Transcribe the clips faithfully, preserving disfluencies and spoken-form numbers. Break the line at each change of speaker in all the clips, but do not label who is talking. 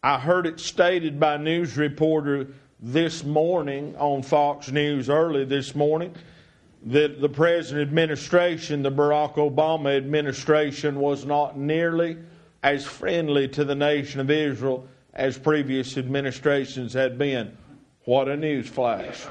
I heard it stated by a news reporter this morning on Fox News early this morning that the present administration, the Barack Obama administration, was not nearly as friendly to the nation of Israel as previous administrations had been. What a news flash.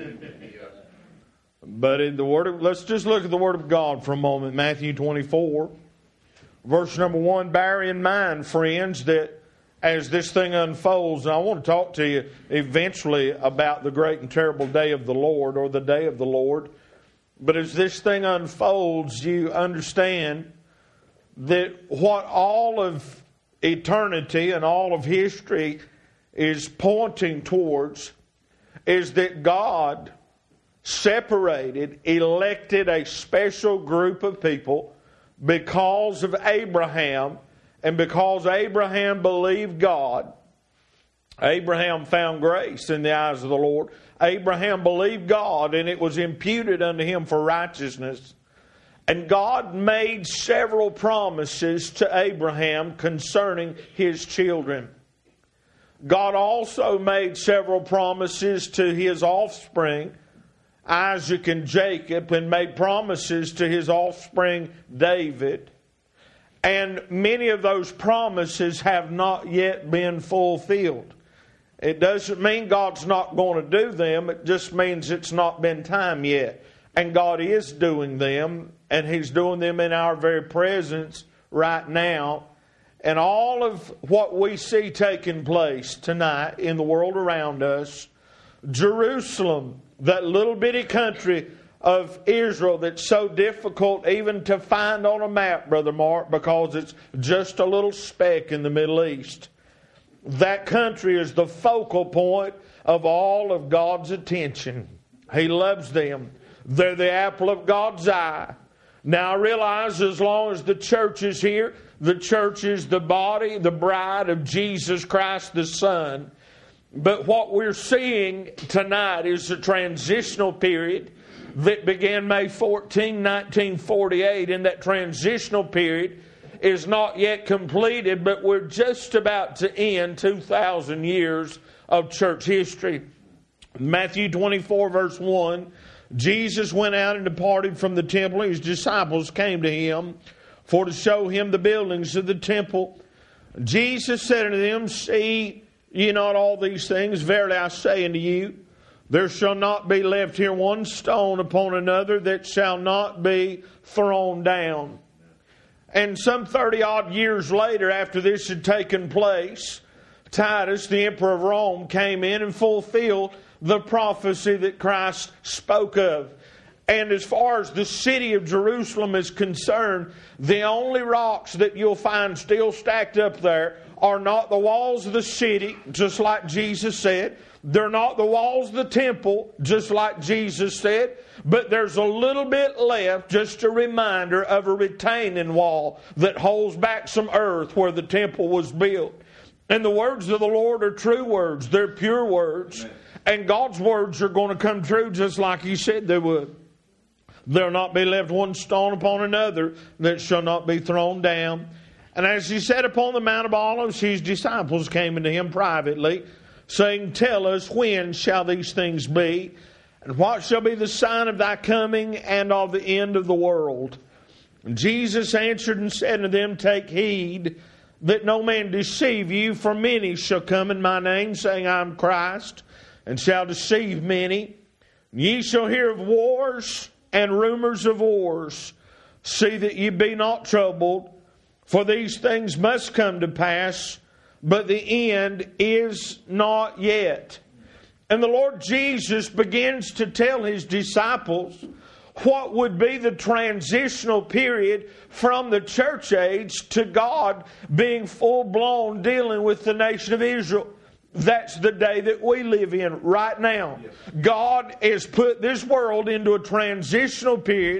But in the word of, let's just look at the Word of God for a moment. Matthew twenty-four, verse number one. Bear in mind, friends, that as this thing unfolds, and I want to talk to you eventually about the great and terrible day of the Lord, or the day of the Lord. But as this thing unfolds, you understand that what all of eternity and all of history is pointing towards is that God separated, elected a special group of people because of Abraham, and because Abraham believed God. Abraham found grace in the eyes of the Lord. Abraham believed God, and it was imputed unto him for righteousness. And God made several promises to Abraham concerning his children. God also made several promises to his offspring, Isaac and Jacob, and made promises to his offspring David. And many of those promises have not yet been fulfilled. It doesn't mean God's not going to do them. It just means it's not been time yet. And God is doing them, and He's doing them in our very presence right now. And all of what we see taking place tonight in the world around us, Jerusalem, that little bitty country of Israel that's so difficult even to find on a map, Brother Mark, because it's just a little speck in the Middle East. That country is the focal point of all of God's attention. He loves them. They're the apple of God's eye. Now I realize as long as the church is here, the church is the body, the bride of Jesus Christ the Son. But what we're seeing tonight is a transitional period that began May fourteenth, nineteen forty-eight. And that transitional period is not yet completed, but we're just about to end two thousand years of church history. Matthew twenty-four, verse one. Jesus went out and departed from the temple. His disciples came to him for to show him the buildings of the temple. Jesus said unto them, See ye not all these things? Verily I say unto you, there shall not be left here one stone upon another that shall not be thrown down. And some thirty odd years later, after this had taken place, Titus, the emperor of Rome, came in and fulfilled the prophecy that Christ spoke of. And as far as the city of Jerusalem is concerned, the only rocks that you'll find still stacked up there are not the walls of the city, just like Jesus said. They're not the walls of the temple, just like Jesus said. But there's a little bit left, just a reminder of a retaining wall that holds back some earth where the temple was built. And the words of the Lord are true words. They're pure words. Amen. And God's words are going to come true just like He said they would. There'll not be left one stone upon another that shall not be thrown down. And as He sat upon the Mount of Olives, His disciples came unto Him privately, saying, Tell us, when shall these things be? And what shall be the sign of Thy coming and of the end of the world? And Jesus answered and said unto them, Take heed that no man deceive you, for many shall come in my name, saying, I am Christ, and shall deceive many. Ye shall hear of wars and rumors of wars. See that ye be not troubled, for these things must come to pass, but the end is not yet. And the Lord Jesus begins to tell His disciples what would be the transitional period from the church age to God being full-blown dealing with the nation of Israel. That's the day that we live in right now. God has put this world into a transitional period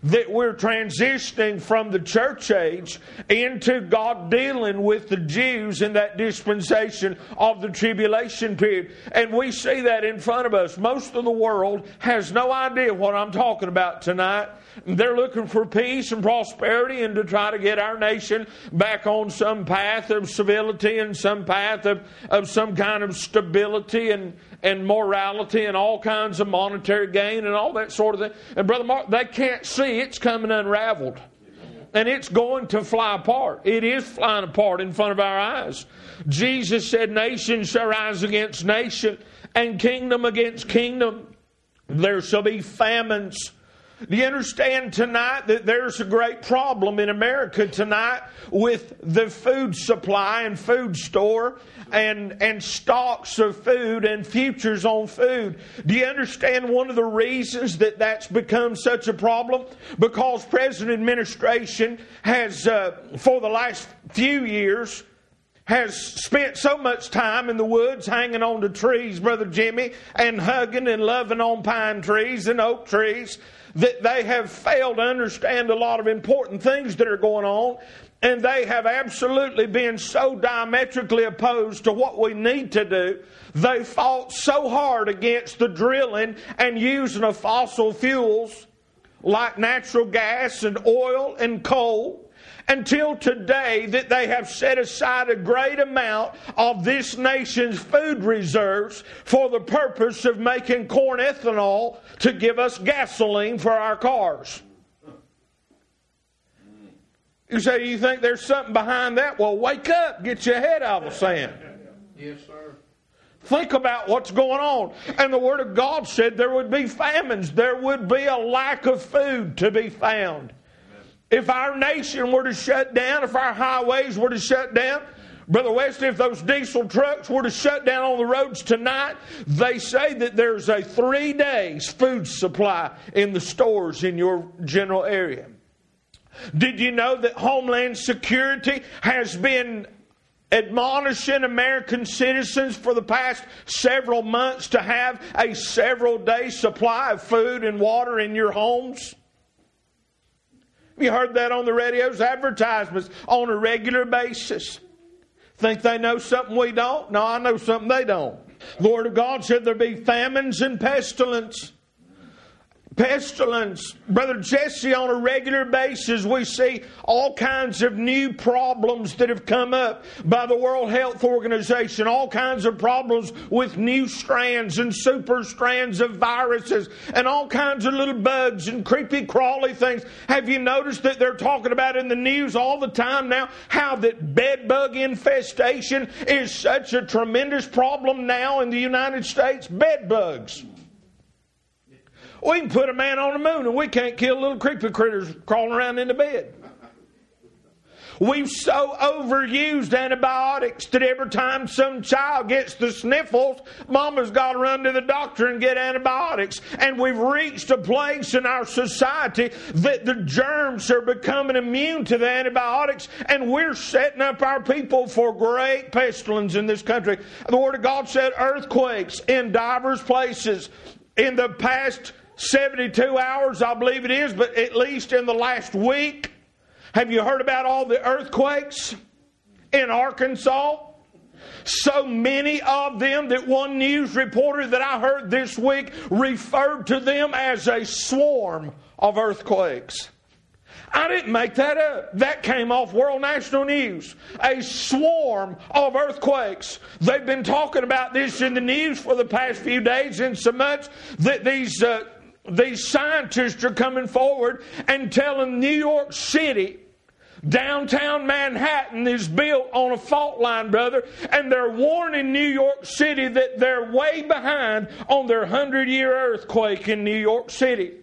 that we're transitioning from the church age into God dealing with the Jews in that dispensation of the tribulation period. And we see that in front of us. Most of the world has no idea what I'm talking about tonight. They're looking for peace and prosperity and to try to get our nation back on some path of civility and some path of, of some kind of stability and, and morality and all kinds of monetary gain and all that sort of thing. And Brother Mark, they can't see it's coming unraveled. And it's going to fly apart. It is flying apart in front of our eyes. Jesus said, nation shall rise against nation and kingdom against kingdom. There shall be famines. Do you understand tonight that there's a great problem in America tonight with the food supply and food store and, and stocks of food and futures on food? Do you understand one of the reasons that that's become such a problem? Because present administration has, uh, for the last few years, has spent so much time in the woods hanging on to trees, Brother Jimmy, and hugging and loving on pine trees and oak trees, that they have failed to understand a lot of important things that are going on, and they have absolutely been so diametrically opposed to what we need to do. They fought so hard against the drilling and using of fossil fuels like natural gas and oil and coal, until today that they have set aside a great amount of this nation's food reserves for the purpose of making corn ethanol to give us gasoline for our cars. You say, you think there's something behind that? Well, wake up. Get your head out of the sand.
Yes, sir.
Think about what's going on. And the Word of God said there would be famines. There would be a lack of food to be found. If our nation were to shut down, if our highways were to shut down, Brother West, if those diesel trucks were to shut down on the roads tonight, they say that there's a three days food supply in the stores in your general area. Did you know that Homeland Security has been admonishing American citizens for the past several months to have a several day supply of food and water in your homes? You heard that on the radio's advertisements on a regular basis. Think they know something we don't? No, I know something they don't. The Word of God said there'd be famines and pestilence. Pestilence. Brother Jesse, on a regular basis, we see all kinds of new problems that have come up by the World Health Organization. All kinds of problems with new strands and super strands of viruses and all kinds of little bugs and creepy crawly things. Have you noticed that they're talking about in the news all the time now how that bed bug infestation is such a tremendous problem now in the United States? Bed bugs. We can put a man on the moon and we can't kill little creepy critters crawling around in the bed. We've so overused antibiotics that every time some child gets the sniffles, mama's got to run to the doctor and get antibiotics. And we've reached a place in our society that the germs are becoming immune to the antibiotics, and we're setting up our people for great pestilence in this country. The Word of God said earthquakes in divers places. In the past seventy-two hours, I believe it is, but at least in the last week, have you heard about all the earthquakes in Arkansas? So many of them that one news reporter that I heard this week referred to them as a swarm of earthquakes. I didn't make that up. That came off World National News. A swarm of earthquakes. They've been talking about this in the news for the past few days, and so much that these uh, these scientists are coming forward and telling New York City, downtown Manhattan is built on a fault line, brother, and they're warning New York City that they're way behind on their hundred-year earthquake in New York City.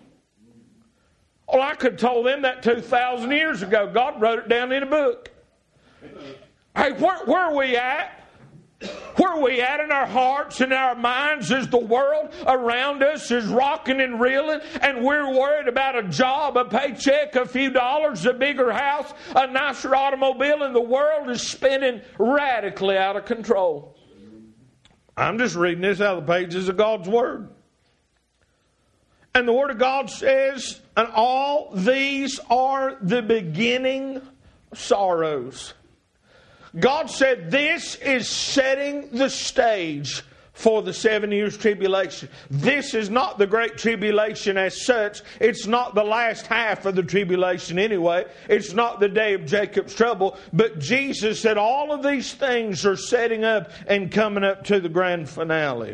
Well, I could have told them that two thousand years ago. God wrote it down in a book. Hey, where, where are we at? Where are we at in our hearts and our minds as the world around us is rocking and reeling, and we're worried about a job, a paycheck, a few dollars, a bigger house, a nicer automobile, and the world is spinning radically out of control. I'm just reading this out of the pages of God's Word. And the Word of God says, and all these are the beginning sorrows. God said this is setting the stage for the seven years tribulation. This is not the great tribulation as such. It's not the last half of the tribulation anyway. It's not the day of Jacob's trouble. But Jesus said all of these things are setting up and coming up to the grand finale.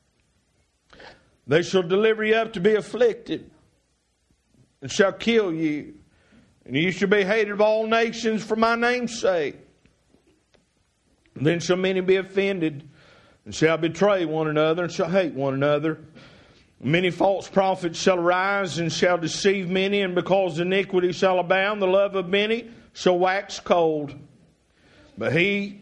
They shall deliver you up to be afflicted, and shall kill you. And you shall be hated of all nations for my name's sake. Then shall many be offended, and shall betray one another, and shall hate one another. Many false prophets shall arise, and shall deceive many, and because iniquity shall abound, the love of many shall wax cold. But he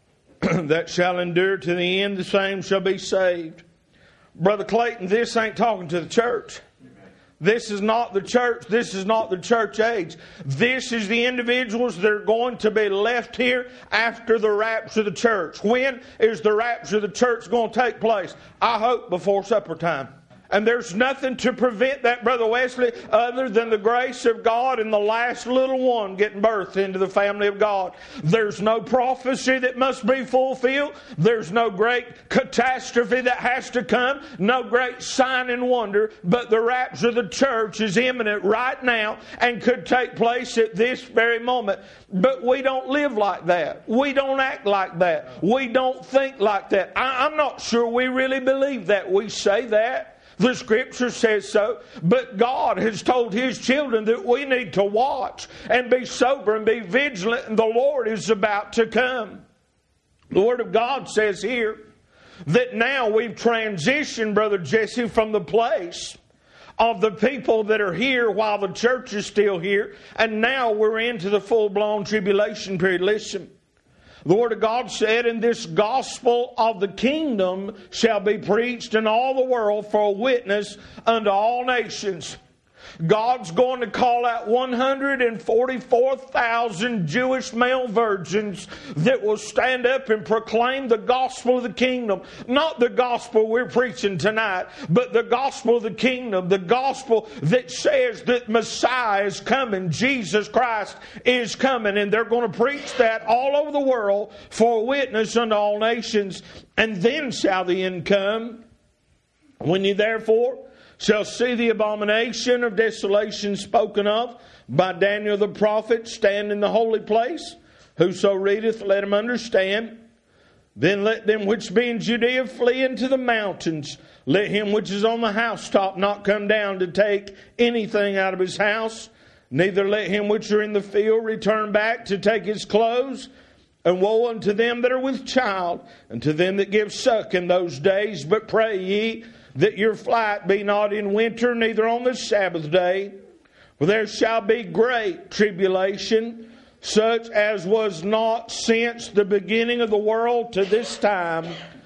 that shall endure to the end, the same shall be saved. Brother Clayton, this ain't talking to the church. This is not the church. This is not the church age. This is the individuals that are going to be left here after the rapture of the church. When is the rapture of the church going to take place? I hope before supper time. And there's nothing to prevent that, Brother Wesley, other than the grace of God and the last little one getting birthed into the family of God. There's no prophecy that must be fulfilled. There's no great catastrophe that has to come. No great sign and wonder. But the rapture of the church is imminent right now and could take place at this very moment. But we don't live like that. We don't act like that. We don't think like that. I, I'm not sure we really believe that. We say that. The Scripture says so, but God has told His children that we need to watch and be sober and be vigilant, and the Lord is about to come. The Word of God says here that now we've transitioned, Brother Jesse, from the place of the people that are here while the church is still here, and now we're into the full-blown tribulation period. Listen. The Word of God said, and this gospel of the kingdom shall be preached in all the world for a witness unto all nations. God's going to call out one hundred forty-four thousand Jewish male virgins that will stand up and proclaim the gospel of the kingdom. Not the gospel we're preaching tonight, but the gospel of the kingdom. The gospel that says that Messiah is coming. Jesus Christ is coming. And they're going to preach that all over the world for a witness unto all nations. And then shall the end come. When you therefore shall see the abomination of desolation spoken of by Daniel the prophet stand in the holy place. Whoso readeth, let him understand. Then let them which be in Judea flee into the mountains. Let him which is on the housetop not come down to take anything out of his house. Neither let him which are in the field return back to take his clothes. And woe unto them that are with child, and to them that give suck in those days. But pray ye that your flight be not in winter, neither on the Sabbath day. For there shall be great tribulation, such as was not since the beginning of the world to this time,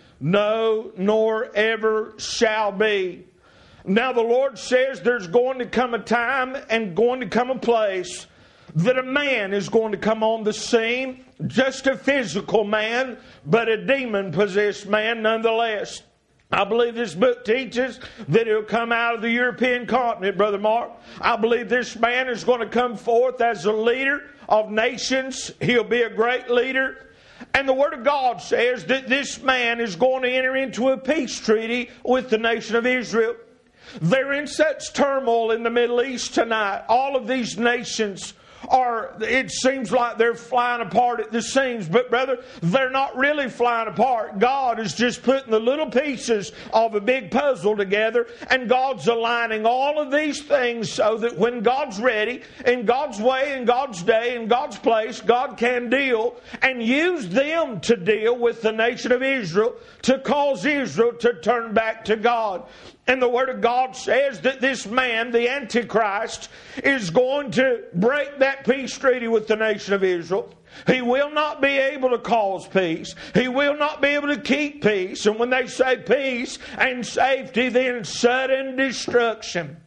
no, nor ever shall be. Now the Lord says there's going to come a time and going to come a place that a man is going to come on the scene, just a physical man, but a demon-possessed man nonetheless. I believe this book teaches that he'll come out of the European continent, Brother Mark. I believe this man is going to come forth as a leader of nations. He'll be a great leader. And the Word of God says that this man is going to enter into a peace treaty with the nation of Israel. They're in such turmoil in the Middle East tonight. All of these nations are, it seems like they're flying apart at the seams. But brother, they're not really flying apart. God is just putting the little pieces of a big puzzle together, and God's aligning all of these things so that when God's ready, in God's way, in God's day, in God's place, God can deal and use them to deal with the nation of Israel, to cause Israel to turn back to God. And the Word of God says that this man, the Antichrist, is going to break that peace treaty with the nation of Israel. He will not be able to cause peace. He will not be able to keep peace. And when they say peace and safety, then sudden destruction.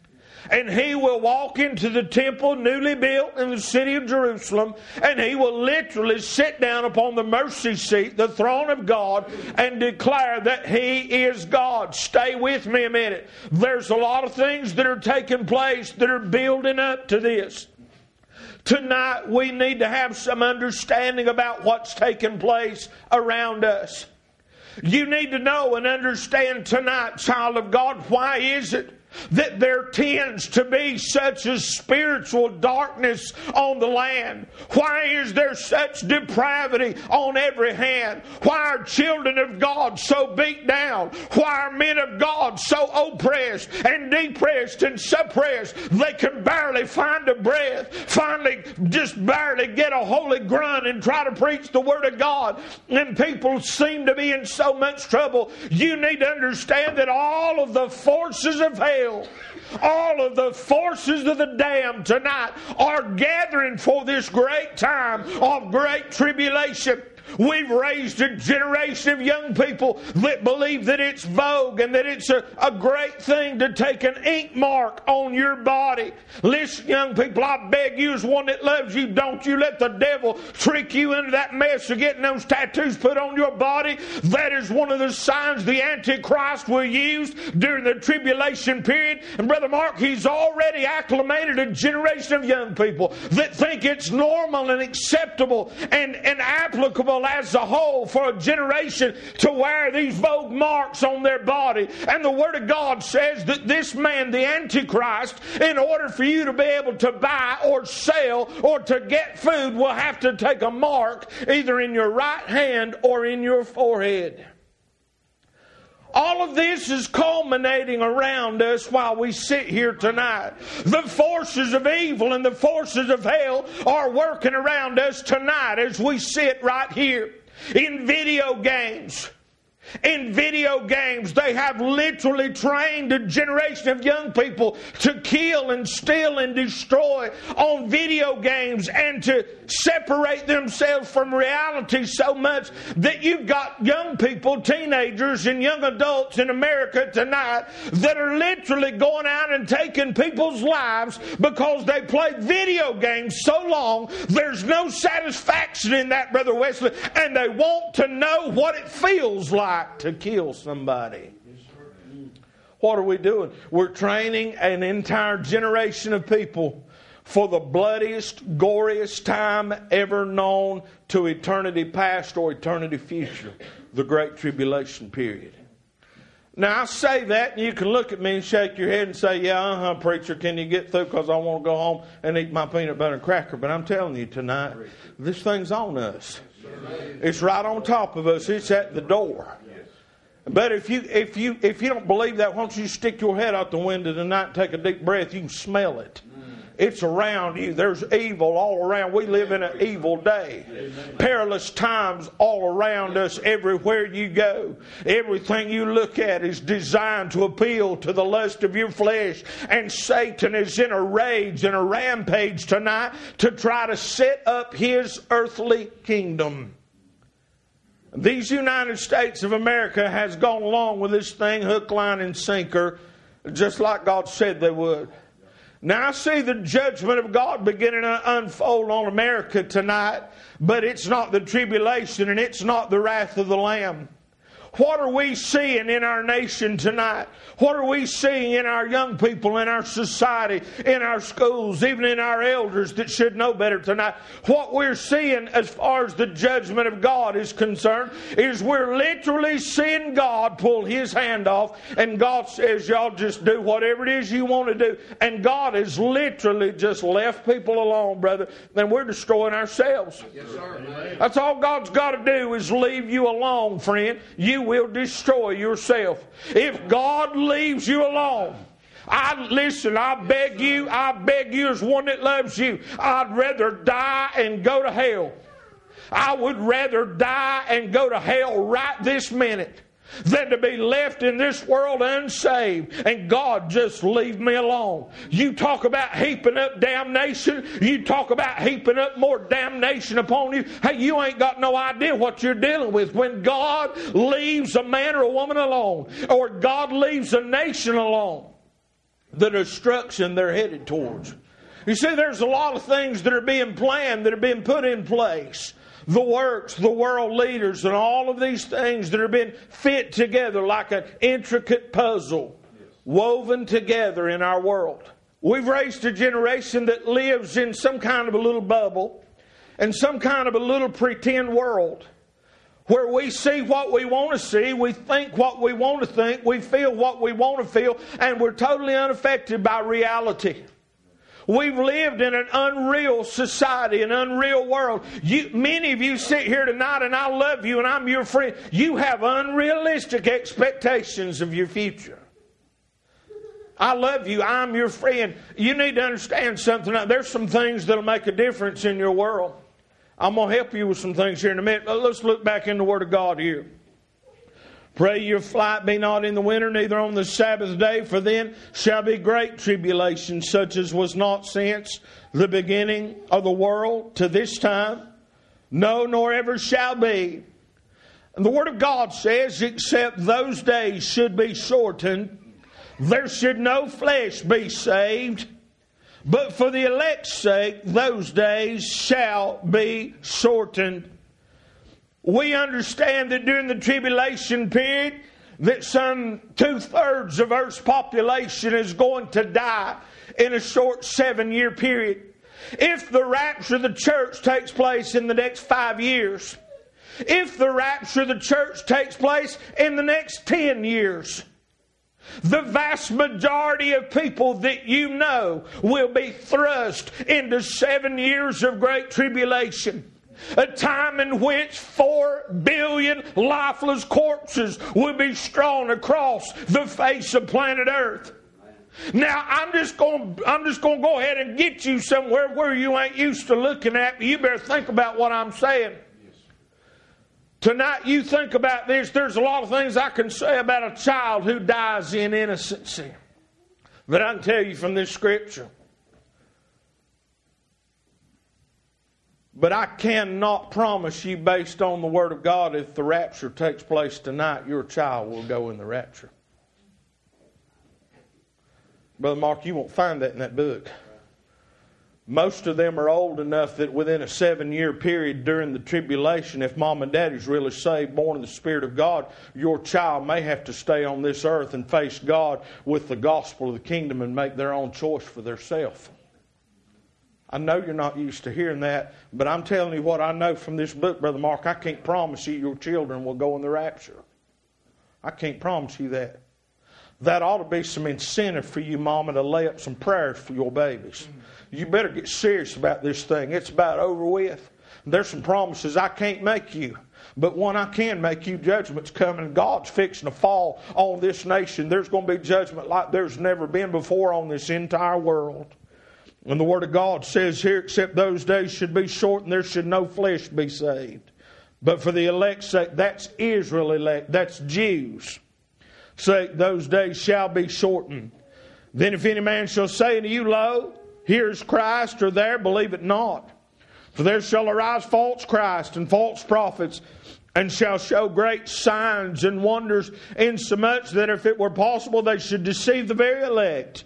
And he will walk into the temple newly built in the city of Jerusalem, and he will literally sit down upon the mercy seat, the throne of God, and declare that he is God. Stay with me a minute. There's a lot of things that are taking place that are building up to this. Tonight we need to have some understanding about what's taking place around us. You need to know and understand tonight, child of God, why is it that there tends to be such a spiritual darkness on the land? Why is there such depravity on every hand? Why are children of God so beat down? Why are men of God so oppressed and depressed and suppressed they can barely find a breath, finally just barely get a holy grunt and try to preach the Word of God, and people seem to be in so much trouble? You need to understand that all of the forces of hell, all of the forces of the damned tonight are gathering for this great time of great tribulation. We've raised a generation of young people that believe that it's vogue and that it's a, a great thing to take an ink mark on your body. Listen, young people, I beg you as one that loves you, don't you let the devil trick you into that mess of getting those tattoos put on your body. That is one of the signs the Antichrist will use during the tribulation period. And Brother Mark, he's already acclimated a generation of young people that think it's normal and acceptable and, and applicable as a whole for a generation to wear these vogue marks on their body. And the Word of God says that this man, the Antichrist, in order for you to be able to buy or sell or to get food, will have to take a mark either in your right hand or in your forehead. All of this is culminating around us while we sit here tonight. The forces of evil and the forces of hell are working around us tonight as we sit right here. In video games, in video games, they have literally trained a generation of young people to kill and steal and destroy on video games and to separate themselves from reality so much that you've got young people, teenagers and young adults in America tonight that are literally going out and taking people's lives because they played video games so long. There's no satisfaction in that, Brother Wesley, and they want to know what it feels like to kill somebody. What are we doing? We're training an entire generation of people for the bloodiest, goriest time ever known to eternity past or eternity future, the Great Tribulation period. Now, I say that, and you can look at me and shake your head and say, yeah, uh-huh, preacher, can you get through because I want to go home and eat my peanut butter and cracker. But I'm telling you tonight, this thing's on us. It's right on top of us. It's at the door. But if you if you if you don't believe that, why don't you stick your head out the window tonight and take a deep breath? You can smell it. It's around you. There's evil all around. We live in an evil day. Amen. Perilous times all around us everywhere you go. Everything you look at is designed to appeal to the lust of your flesh. And Satan is in a rage and a rampage tonight to try to set up his earthly kingdom. These United States of America has gone along with this thing hook, line, and sinker, just like God said they would. Now I see the judgment of God beginning to unfold on America tonight, but it's not the tribulation and it's not the wrath of the Lamb. What are we seeing in our nation tonight? What are we seeing in our young people, in our society, in our schools, even in our elders that should know better tonight? What we're seeing as far as the judgment of God is concerned is we're literally seeing God pull His hand off, and God says, y'all just do whatever it is you want to do. And God has literally just left people alone, brother, and we're destroying ourselves. Yes, sir. That's all God's got to do is leave you alone, friend. You will destroy yourself. If God leaves you alone, I listen, I beg you, I beg you as one that loves you, I'd rather die and go to hell. I would rather die and go to hell right this minute than to be left in this world unsaved and God just leave me alone. You talk about heaping up damnation. You talk about heaping up more damnation upon you. Hey, you ain't got no idea what you're dealing with. When God leaves a man or a woman alone, or God leaves a nation alone, the destruction they're headed towards. You see, there's a lot of things that are being planned, that are being put in place. The works, the world leaders, and all of these things that are being fit together like an intricate puzzle woven together in our world. We've raised a generation that lives in some kind of a little bubble and some kind of a little pretend world where we see what we want to see, we think what we want to think, we feel what we want to feel, and we're totally unaffected by reality. We've lived in an unreal society, an unreal world. You, many of you sit here tonight, and I love you, and I'm your friend. You have unrealistic expectations of your future. I love you. I'm your friend. You need to understand something. There's some things that'll make a difference in your world. I'm going to help you with some things here in a minute. But let's look back in the Word of God here. Pray your flight be not in the winter, neither on the Sabbath day, for then shall be great tribulation, such as was not since the beginning of the world to this time, no, nor ever shall be. And the Word of God says, except those days should be shortened, there should no flesh be saved, but for the elect's sake, those days shall be shortened. We understand that during the tribulation period, that some two-thirds of Earth's population is going to die in a short seven-year period. If the rapture of the church takes place in the next five years, if the rapture of the church takes place in the next ten years, the vast majority of people that you know will be thrust into seven years of great tribulation. A time in which four billion lifeless corpses will be strewn across the face of planet Earth. Now, I'm just going I'm just going to go ahead and get you somewhere where you ain't used to looking at me. You better think about what I'm saying. Tonight, you think about this. There's a lot of things I can say about a child who dies in innocency that I can tell you from this scripture. But I cannot promise you, based on the Word of God, if the rapture takes place tonight, your child will go in the rapture. Brother Mark, you won't find that in that book. Most of them are old enough that within a seven-year period during the tribulation, if mom and daddy's really saved, born of the Spirit of God, your child may have to stay on this earth and face God with the gospel of the kingdom and make their own choice for themselves. I know you're not used to hearing that, but I'm telling you what I know from this book, Brother Mark. I can't promise you your children will go in the rapture. I can't promise you that. That ought to be some incentive for you, Mama, to lay up some prayers for your babies. You better get serious about this thing. It's about over with. There's some promises I can't make you, but one I can make you. Judgment's coming. God's fixing to fall on this nation. There's going to be judgment like there's never been before on this entire world. And the Word of God says here, except those days should be shortened, there should no flesh be saved. But for the elect's sake, that's Israel elect, that's Jews' sake, those days shall be shortened. Then if any man shall say unto you, Lo, here is Christ, or there, believe it not. For there shall arise false Christ and false prophets, and shall show great signs and wonders, insomuch that if it were possible, they should deceive the very elect.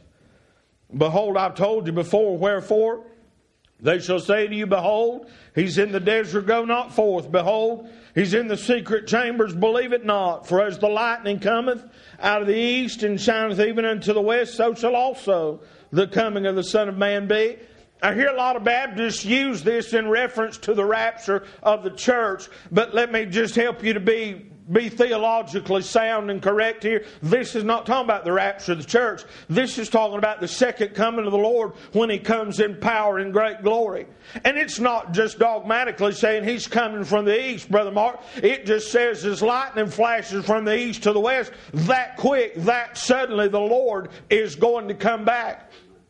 Behold, I've told you before, wherefore they shall say to you, Behold, he's in the desert, go not forth. Behold, he's in the secret chambers, believe it not. For as the lightning cometh out of the east and shineth even unto the west, so shall also the coming of the Son of Man be. I hear a lot of Baptists use this in reference to the rapture of the church, but let me just help you to be Be theologically sound and correct here. This is not talking about the rapture of the church. This is talking about the second coming of the Lord when He comes in power and great glory. And it's not just dogmatically saying He's coming from the east, Brother Mark. It just says as lightning flashes from the east to the west, that quick, that suddenly the Lord is going to come back.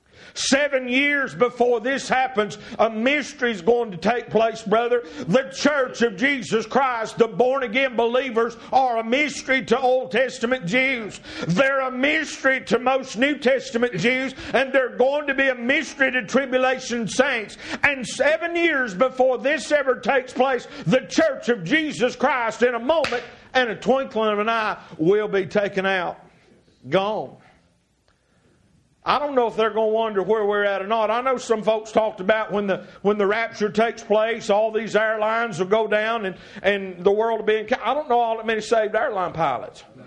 Seven years before this happens, a mystery is going to take place, brother. The church of Jesus Christ, the born-again believers, are a mystery to Old Testament Jews. They're a mystery to most New Testament Jews, and they're going to be a mystery to tribulation saints. And seven years before this ever takes place, the church of Jesus Christ, in a moment and a twinkling of an eye, will be taken out. Gone. I don't know if they're going to wonder where we're at or not. I know some folks talked about when the when the rapture takes place, all these airlines will go down and, and the world will be in... I don't know all that many saved airline pilots. No.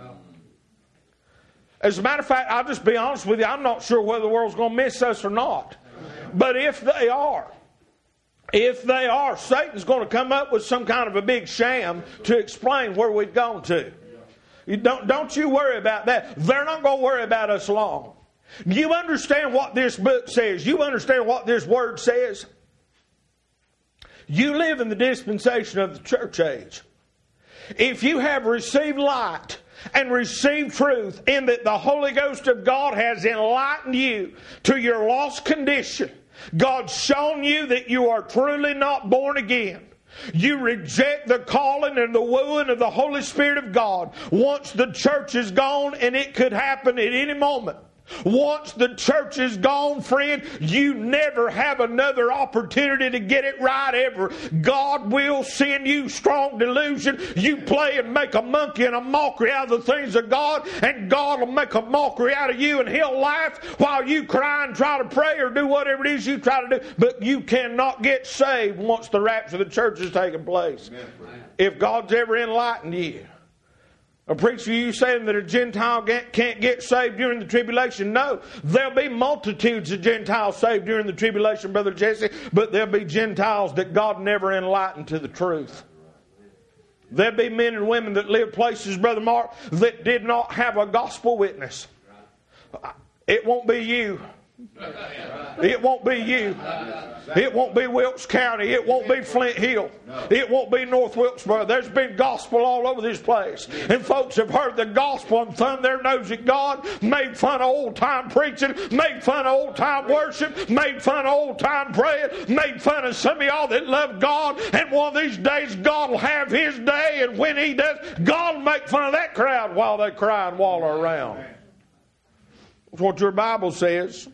As a matter of fact, I'll just be honest with you, I'm not sure whether the world's going to miss us or not. But if they are, if they are, Satan's going to come up with some kind of a big sham to explain where we've gone to. You don't, don't you worry about that. They're not going to worry about us long. You understand what this book says. You understand what this word says. You live in the dispensation of the church age. If you have received light and received truth in that the Holy Ghost of God has enlightened you to your lost condition, God's shown you that you are truly not born again. You reject the calling and the wooing of the Holy Spirit of God. Once the church is gone, and it could happen at any moment. Once the church is gone, friend, you never have another opportunity to get it right ever. God will send you strong delusion. You play and make a monkey and a mockery out of the things of God, and God will make a mockery out of you, and He'll laugh while you cry and try to pray or do whatever it is you try to do. But you cannot get saved once the rapture of the church has taken place. Amen. If God's ever enlightened you. A preacher, you saying that a Gentile can't get saved during the tribulation? No. There'll be multitudes of Gentiles saved during the tribulation, Brother Jesse, but there'll be Gentiles that God never enlightened to the truth. There'll be men and women that live places, Brother Mark, that did not have a gospel witness. It won't be you. It won't be you. It won't be Wilkes County. It won't be Flint Hill. It won't be North Wilkesboro. There's been gospel all over this place. And folks have heard the gospel and thumbed their nose at God, made fun of old-time preaching, made fun of old-time worship, made fun of old-time praying, made fun of some of y'all that love God. And one of these days, God will have His day. And when He does, God will make fun of that crowd while they cry and waller around. That's what your Bible says.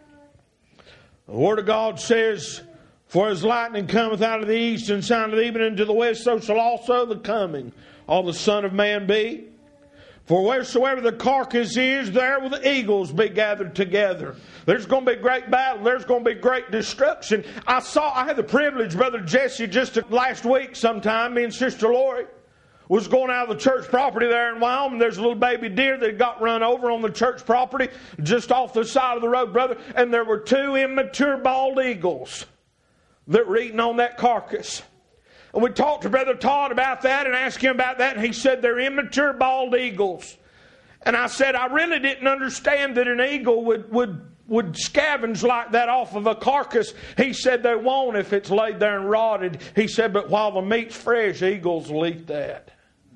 The Word of God says, for as lightning cometh out of the east and shineth even into the west, so shall also the coming of the Son of Man be. For wheresoever the carcass is, there will the eagles be gathered together. There's going to be great battle. There's going to be great destruction. I saw, I had the privilege, Brother Jesse, just last week sometime, me and Sister Lori was going out of the church property there in Wyoming. There's a little baby deer that got run over on the church property just off the side of the road, brother. And there were two immature bald eagles that were eating on that carcass. And we talked to Brother Todd about that and asked him about that. And he said they're immature bald eagles. And I said I really didn't understand that an eagle would, would, would scavenge like that off of a carcass. He said they won't if it's laid there and rotted. He said, but while the meat's fresh, eagles will eat that.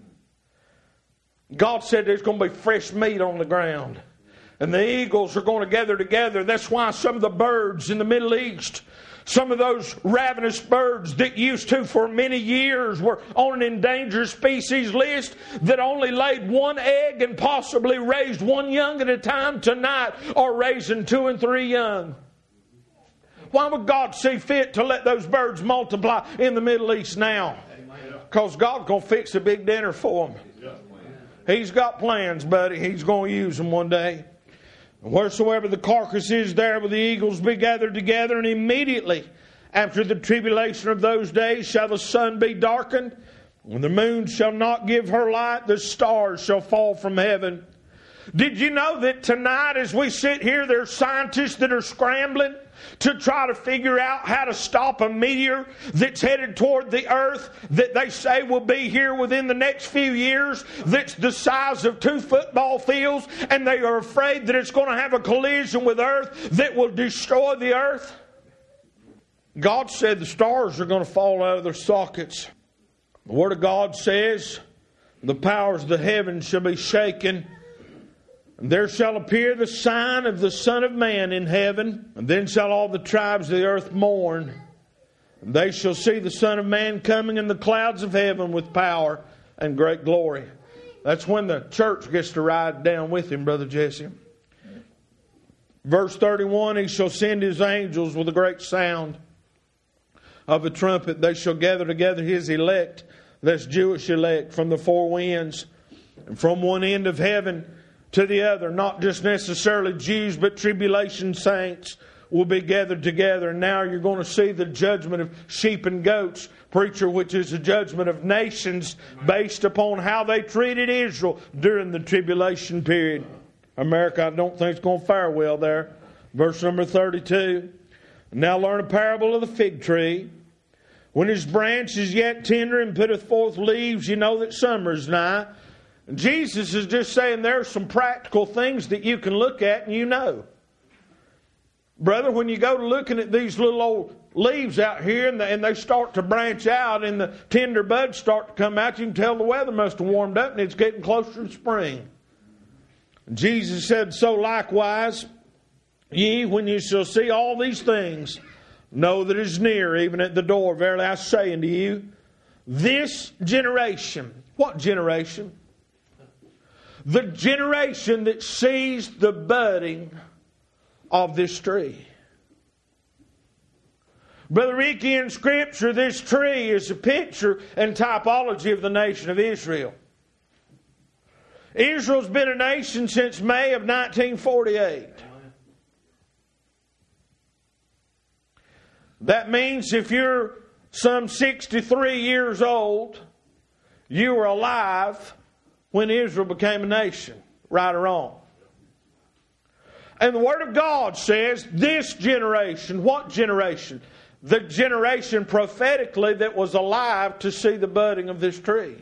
God said there's going to be fresh meat on the ground. And the eagles are going to gather together. That's why some of the birds in the Middle East, some of those ravenous birds that used to for many years were on an endangered species list that only laid one egg and possibly raised one young at a time, tonight are raising two and three young. Why would God see fit to let those birds multiply in the Middle East now? Because God's going to fix a big dinner for them. He's got plans, buddy. He's going to use them one day. Wheresoever the carcass is, there will the eagles be gathered together. And immediately after the tribulation of those days shall the sun be darkened, and the moon shall not give her light, the stars shall fall from heaven. Did you know that tonight as we sit here, there's scientists that are scrambling to try to figure out how to stop a meteor that's headed toward the earth that they say will be here within the next few years, that's the size of two football fields, and they are afraid that it's going to have a collision with earth that will destroy the earth? God said the stars are going to fall out of their sockets. The Word of God says the powers of the heavens shall be shaken. And there shall appear the sign of the Son of Man in heaven. And then shall all the tribes of the earth mourn. And they shall see the Son of Man coming in the clouds of heaven with power and great glory. That's when the church gets to ride down with Him, Brother Jesse. Verse thirty-one, He shall send His angels with a great sound of a trumpet. They shall gather together His elect, that's Jewish elect, from the four winds. And from one end of heaven, to the other. Not just necessarily Jews, but tribulation saints will be gathered together. And now you're going to see the judgment of sheep and goats, preacher, which is the judgment of nations based upon how they treated Israel during the tribulation period. America, I don't think it's going to fare well there. Verse number thirty-two. Now learn a parable of the fig tree. When his branch is yet tender and putteth forth leaves, you know that summer is nigh. And Jesus is just saying there are some practical things that you can look at and you know. Brother, when you go to looking at these little old leaves out here and, the, and they start to branch out and the tender buds start to come out, you can tell the weather must have warmed up and it's getting closer to spring. Jesus said, so likewise, ye, when you shall see all these things, know that it is near, even at the door. Verily I say unto you, this generation, what generation? The generation that sees the budding of this tree. Brother Ricky, in Scripture, this tree is a picture and typology of the nation of Israel. Israel's been a nation since May of nineteen forty-eight. That means if you're some sixty-three years old, you were alive when Israel became a nation, right or wrong. And the Word of God says this generation, what generation? The generation prophetically that was alive to see the budding of this tree.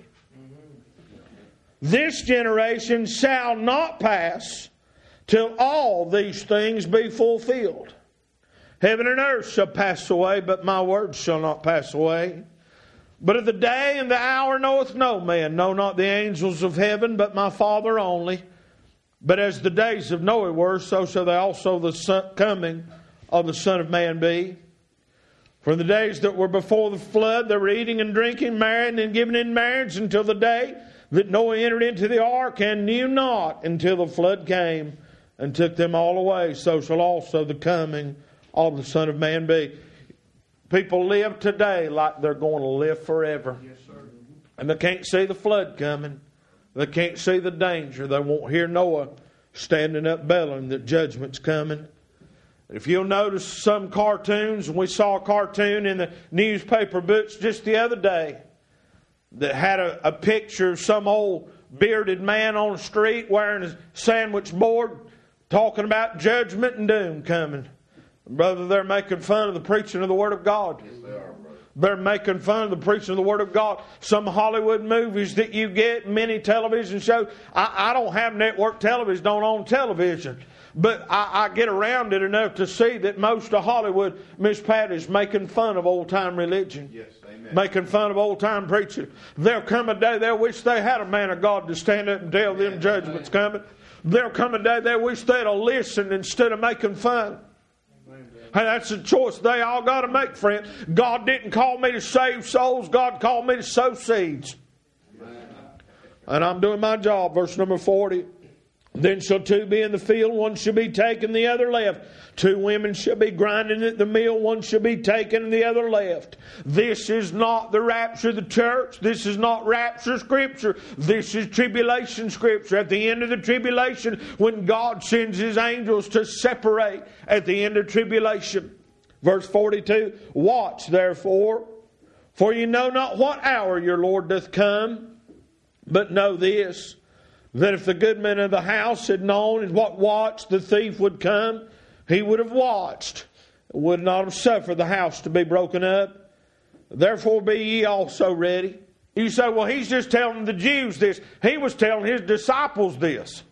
This generation shall not pass till all these things be fulfilled. Heaven and earth shall pass away, but my words shall not pass away. But of the day and the hour knoweth no man, no not the angels of heaven, but my Father only. But as the days of Noah were, so shall they also the son, coming of the Son of Man be. For the days that were before the flood, they were eating and drinking, marrying and giving in marriage until the day that Noah entered into the ark, and knew not until the flood came and took them all away. So shall also the coming of the Son of Man be. People live today like they're going to live forever. Yes, sir. And they can't see the flood coming. They can't see the danger. They won't hear Noah standing up bellowing that judgment's coming. If you'll notice some cartoons, and we saw a cartoon in the newspaper books just the other day that had a, a picture of some old bearded man on the street wearing a sandwich board talking about judgment and doom coming. Brother, they're making fun of the preaching of the Word of God. Yes, they are, brother. They're making fun of the preaching of the Word of God. Some Hollywood movies that you get, many television shows. I, I don't have network television, don't own television. But I, I get around it enough to see that most of Hollywood, Miss Pat, is making fun of old-time religion. Yes, amen. Making fun of old-time preaching. There'll come a day they'll wish they had a man of God to stand up and tell them judgment's coming. There'll come a day they wish they'd have listened instead of making fun. Hey, that's a choice they all got to make, friend. God didn't call me to save souls. God called me to sow seeds. And I'm doing my job. Verse number forty. Then shall two be in the field, one shall be taken, the other left. Two women shall be grinding at the mill, one shall be taken, and the other left. This is not the rapture of the church. This is not rapture scripture. This is tribulation scripture. At the end of the tribulation, when God sends His angels to separate at the end of tribulation. Verse forty-two, watch therefore, for you know not what hour your Lord doth come, but know this, that if the good man of the house had known in what watch the thief would come, he would have watched, would not have suffered the house to be broken up. Therefore be ye also ready. You say, well, he's just telling the Jews this. He was telling his disciples this.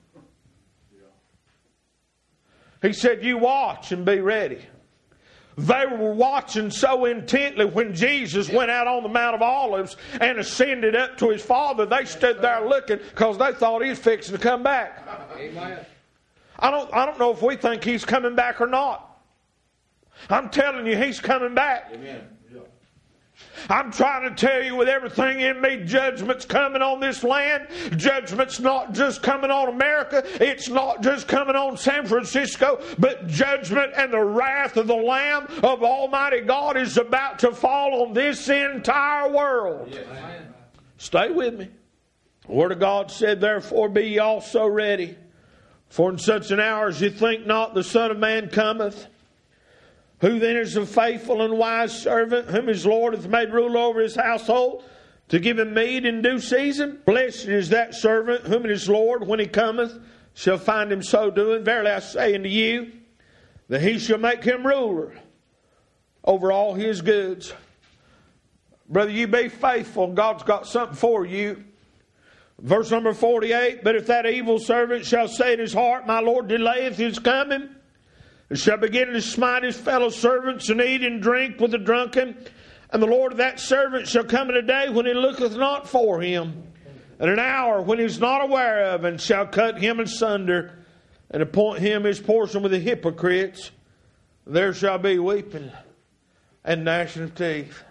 He said, you watch and be ready. They were watching so intently when Jesus went out on the Mount of Olives and ascended up to His Father. They stood there looking because they thought He was fixing to come back. Amen. I don't, I don't know if we think He's coming back or not. I'm telling you, He's coming back. Amen. I'm trying to tell you with everything in me, judgment's coming on this land. Judgment's not just coming on America. It's not just coming on San Francisco. But judgment and the wrath of the Lamb of Almighty God is about to fall on this entire world. Yes. Stay with me. The Word of God said, therefore be ye also ready. For in such an hour as you think not, the Son of Man cometh. Who then is a faithful and wise servant, whom his Lord hath made ruler over his household, to give him meat in due season? Blessed is that servant, whom his Lord, when he cometh, shall find him so doing. Verily I say unto you, that he shall make him ruler over all his goods. Brother, you be faithful. God's got something for you. Verse number forty-eight, but if that evil servant shall say in his heart, my Lord delayeth his coming, and shall begin to smite his fellow servants, and eat and drink with the drunken, and the Lord of that servant shall come in a day when he looketh not for him, and an hour when he is not aware of, and shall cut him asunder, and appoint him his portion with the hypocrites, there shall be weeping and gnashing of teeth.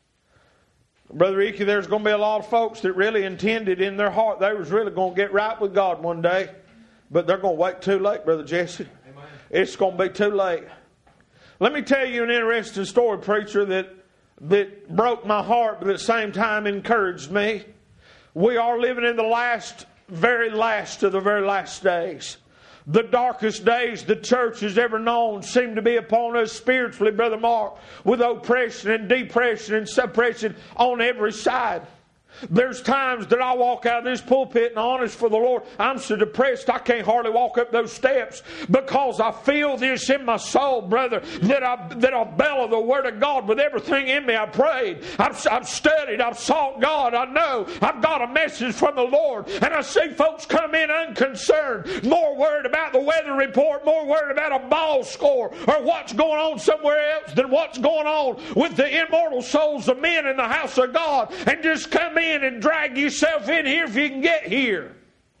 Brother Icky, there's going to be a lot of folks that really intended in their heart they was really going to get right with God one day, but they're going to wait too late, Brother Jesse. Amen. It's going to be too late. Let me tell you an interesting story, preacher, that, that broke my heart, but at the same time encouraged me. We are living in the last, very last of the very last days. The darkest days the church has ever known seem to be upon us spiritually, Brother Mark, with oppression and depression and suppression on every side. There's times that I walk out of this pulpit and honest for the Lord, I'm so depressed I can't hardly walk up those steps because I feel this in my soul, brother, that I that I bellow the Word of God with everything in me. I prayed, I've, I've studied, I've sought God. I know I've got a message from the Lord, and I see folks come in unconcerned, more worried about the weather report, more worried about a ball score or what's going on somewhere else than what's going on with the immortal souls of men in the house of God, and just come in and drag yourself in here if you can get here.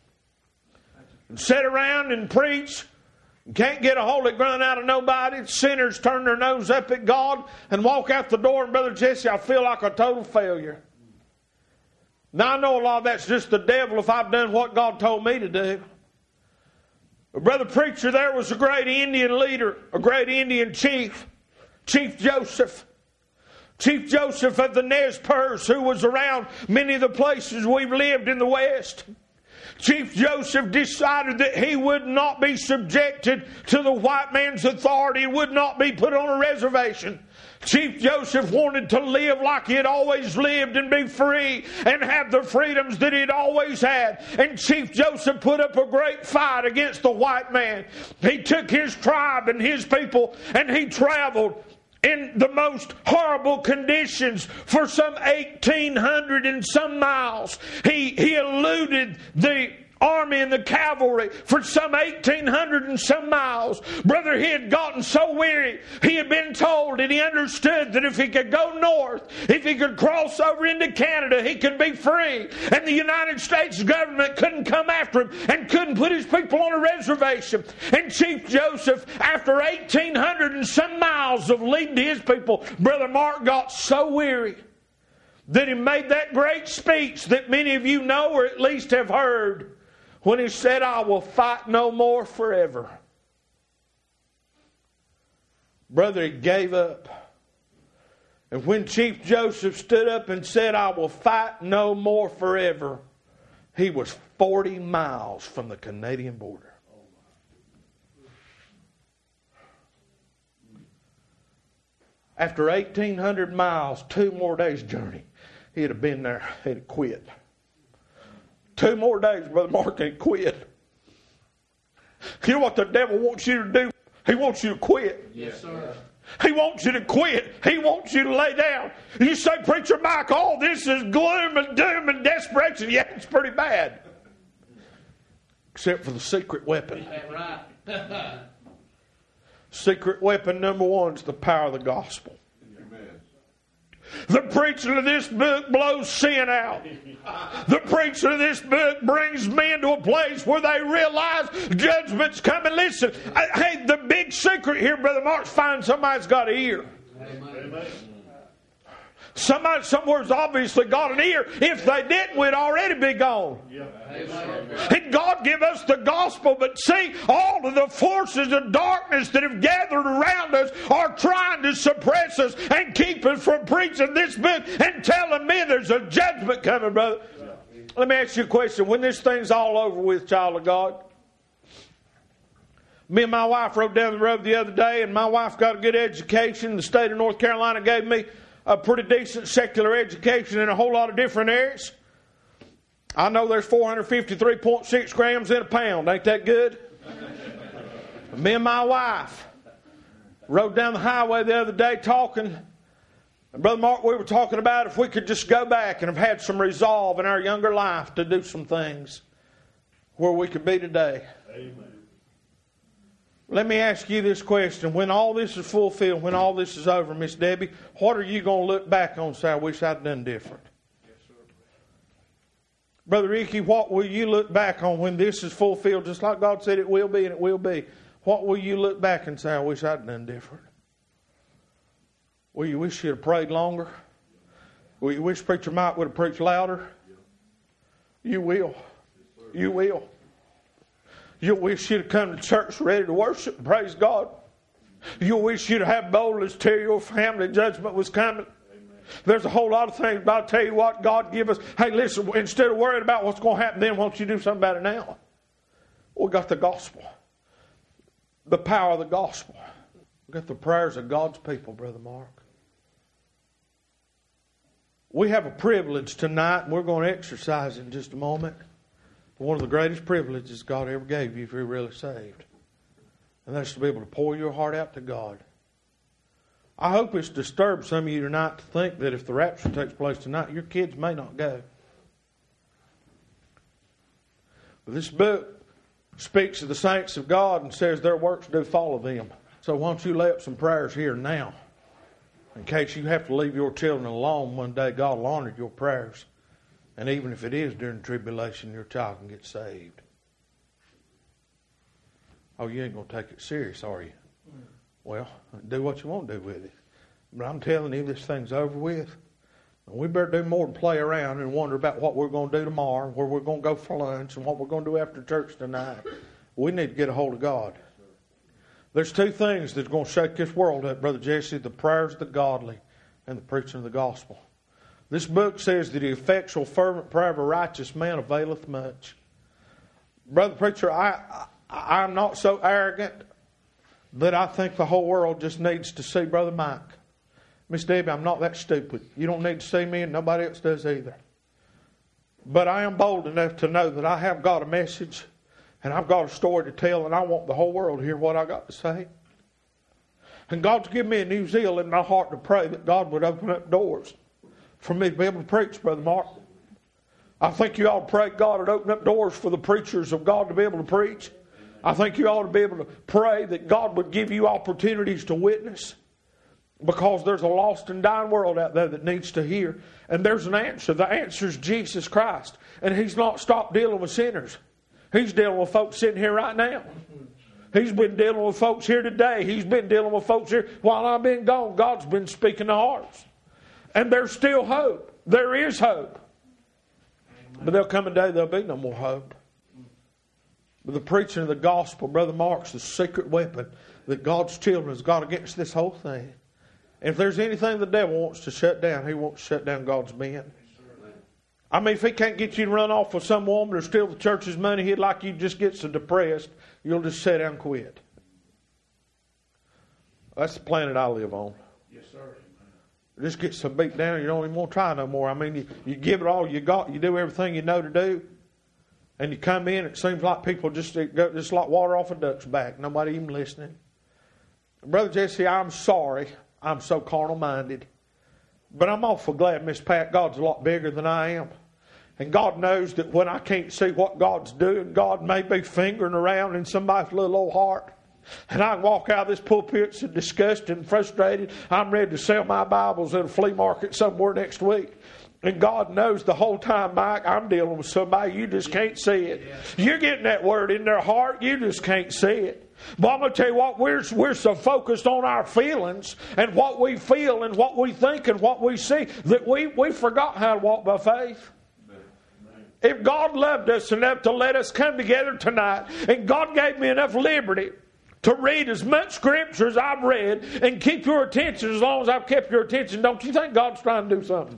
And sit around and preach. You can't get a holy grunt out of nobody. Sinners turn their nose up at God and walk out the door, and Brother Jesse, I feel like a total failure. Now I know a lot of that's just the devil if I've done what God told me to do. But Brother Preacher, there was a great Indian leader, a great Indian chief, Chief Joseph. Chief Joseph of the Nez Perce, who was around many of the places we've lived in the West. Chief Joseph decided that he would not be subjected to the white man's authority, would not be put on a reservation. Chief Joseph wanted to live like he had always lived and be free and have the freedoms that he'd always had. And Chief Joseph put up a great fight against the white man. He took his tribe and his people and he traveled in the most horrible conditions for some eighteen hundred and some miles. He, he eluded the army and the cavalry for some eighteen hundred and some miles. Brother, he had gotten so weary. He had been told and he understood that if he could go north, if he could cross over into Canada, he could be free. And the United States government couldn't come after him and couldn't put his people on a reservation. And Chief Joseph, after eighteen hundred and some miles of leading to his people, Brother Mark got so weary that he made that great speech that many of you know or at least have heard, when he said, I will fight no more forever. Brother, he gave up. And when Chief Joseph stood up and said, I will fight no more forever, he was forty miles from the Canadian border. After eighteen hundred miles, two more days' journey, he'd have been there, he'd have quit. Two more days, Brother Mark, and quit. You know what the devil wants you to do? He wants you to quit.
Yes, sir.
He wants you to quit. He wants you to lay down. You say, Preacher Mike, all this is gloom and doom and desperation. Yeah, it's pretty bad. Except for the secret weapon.
That's right.
Secret weapon number one is the power of the gospel. The preaching of this book blows sin out. The preaching of this book brings men to a place where they realize judgment's coming. Listen, hey, the big secret here, Brother Mark, find somebody's got an ear. Amen. Somebody somewhere's obviously got an ear. If they didn't, we'd already be gone. Yeah. And God give us the gospel, but see, all of the forces of darkness that have gathered around us are trying to suppress us and keep us from preaching this book and telling me there's a judgment coming, brother. Yeah. Let me ask you a question. When this thing's all over with, child of God, Me and my wife rode down the road the other day, and my wife got a good education. The state of North Carolina gave me a pretty decent secular education in a whole lot of different areas. I know there's four hundred fifty-three point six grams in a pound. Ain't that good? Me and my wife rode down the highway the other day talking. And Brother Mark, we were talking about if we could just go back and have had some resolve in our younger life to do some things where we could be today. Amen. Let me ask you this question. When all this is fulfilled, when all this is over, Miss Debbie, what are you going to look back on and say, I wish I'd done different? Yes, sir. Brother Ricky, what will you look back on when this is fulfilled, just like God said it will be and it will be? What will you look back and say, I wish I'd done different? Will you wish you'd have prayed longer? Will you wish Preacher Mike would have preached louder? You will. You will. You'll wish you'd have come to church ready to worship and praise God. You'll wish you'd have boldness to tell your family judgment was coming. Amen. There's a whole lot of things, but I'll tell you what, God give us. Hey, listen, instead of worrying about what's going to happen then, why don't you do something about it now? We got the gospel. The power of the gospel. We got the prayers of God's people, Brother Mark. We have a privilege tonight, and we're going to exercise it in just a moment. One of the greatest privileges God ever gave you if you're really saved. And that's to be able to pour your heart out to God. I hope it's disturbed some of you tonight to think that if the rapture takes place tonight, your kids may not go. But this book speaks of the saints of God and says their works do follow them. So why don't you lay up some prayers here and now? In case you have to leave your children alone one day, God will honor your prayers. And even if it is during tribulation, your child can get saved. Oh, you ain't going to take it serious, are you? Well, do what you want to do with it. But I'm telling you, this thing's over with. We better do more than play around and wonder about what we're going to do tomorrow, where we're going to go for lunch, and what we're going to do after church tonight. We need to get a hold of God. There's two things that's going to shake this world up, Brother Jesse, the prayers of the godly and the preaching of the gospel. This book says that the effectual, fervent prayer of a righteous man availeth much. Brother Preacher, I, I, I'm not so arrogant, but I think the whole world just needs to see Brother Mike. Miss Debbie, I'm not that stupid. You don't need to see me, and nobody else does either. But I am bold enough to know that I have got a message, and I've got a story to tell, and I want the whole world to hear what I got to say. And God's given me a new zeal in my heart to pray that God would open up doors for me to be able to preach, Brother Mark. I think you ought to pray God would open up doors for the preachers of God to be able to preach. I think you ought to be able to pray that God would give you opportunities to witness. Because there's a lost and dying world out there that needs to hear. And there's an answer. The answer is Jesus Christ. And He's not stopped dealing with sinners. He's dealing with folks sitting here right now. He's been dealing with folks here today. He's been dealing with folks here while I've been gone. God's been speaking to hearts. And there's still hope. There is hope. But there'll come a day there'll be no more hope. But the preaching of the gospel, Brother Mark's the secret weapon that God's children has got against this whole thing. And if there's anything the devil wants to shut down, he wants to shut down God's men. I mean, if he can't get you to run off with some woman or steal the church's money, he'd like you to just get so depressed, you'll just sit down and quit. That's the planet I live on. Yes, sir. Just get so beat down you don't even want to try no more. I mean, you, you give it all you got. You do everything you know to do. And you come in, it seems like people just go just like water off a duck's back. Nobody even listening. Brother Jesse, I'm sorry I'm so carnal-minded. But I'm awful glad, Miss Pat, God's a lot bigger than I am. And God knows that when I can't see what God's doing, God may be fingering around in somebody's little old heart. And I can walk out of this pulpit so disgusted and frustrated. I'm ready to sell my Bibles at a flea market somewhere next week. And God knows the whole time, Mike, I'm dealing with somebody, you just can't see it. You're getting that word in their heart, you just can't see it. But I'm going to tell you what, we're, we're so focused on our feelings and what we feel and what we think and what we see that we, we forgot how to walk by faith. If God loved us enough to let us come together tonight, and God gave me enough liberty to read as much Scripture as I've read and keep your attention as long as I've kept your attention, don't you think God's trying to do something?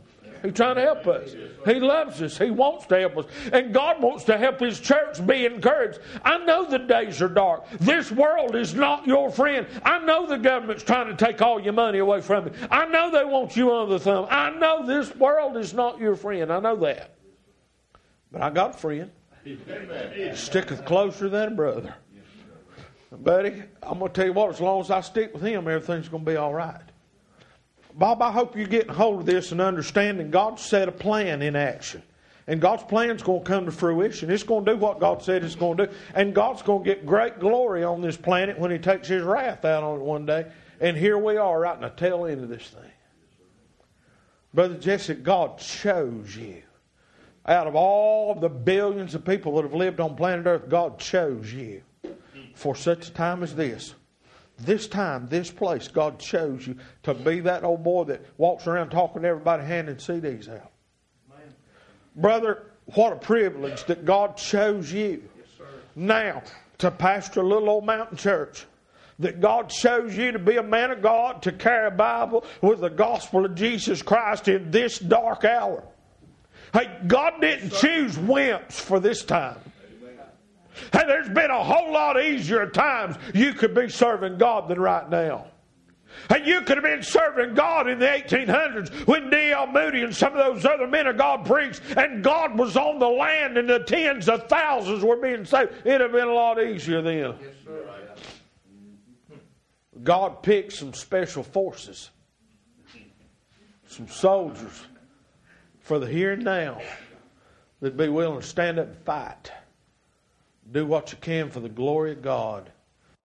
He's trying to help us. He loves us. He wants to help us. And God wants to help His church be encouraged. I know the days are dark. This world is not your friend. I know the government's trying to take all your money away from you. I know they want you under the thumb. I know this world is not your friend. I know that. But I got a friend. He sticketh closer than a brother. Buddy, I'm going to tell you what, as long as I stick with Him, everything's going to be all right. Bob, I hope you're getting hold of this and understanding God set a plan in action. And God's plan's going to come to fruition. It's going to do what God said it's going to do. And God's going to get great glory on this planet when He takes His wrath out on it one day. And here we are right in the tail end of this thing. Brother Jesse, God chose you. Out of all the billions of people that have lived on planet Earth, God chose you for such a time as this. This time, this place, God chose you to be that old boy that walks around talking to everybody, handing C Ds out. Amen. Brother, what a privilege that God chose you. Yes, sir. Now to pastor a little old mountain church. That God chose you to be a man of God, to carry a Bible with the gospel of Jesus Christ in this dark hour. Hey, God didn't choose wimps for this time. Hey, there's been a whole lot easier times you could be serving God than right now. Hey, you could have been serving God in the eighteen hundreds when D L Moody and some of those other men of God preached, and God was on the land and the tens of thousands were being saved. It would have been a lot easier then. Yes, sir. God picked some special forces, some soldiers for the here and now that'd be willing to stand up and fight. Do what you can for the glory of God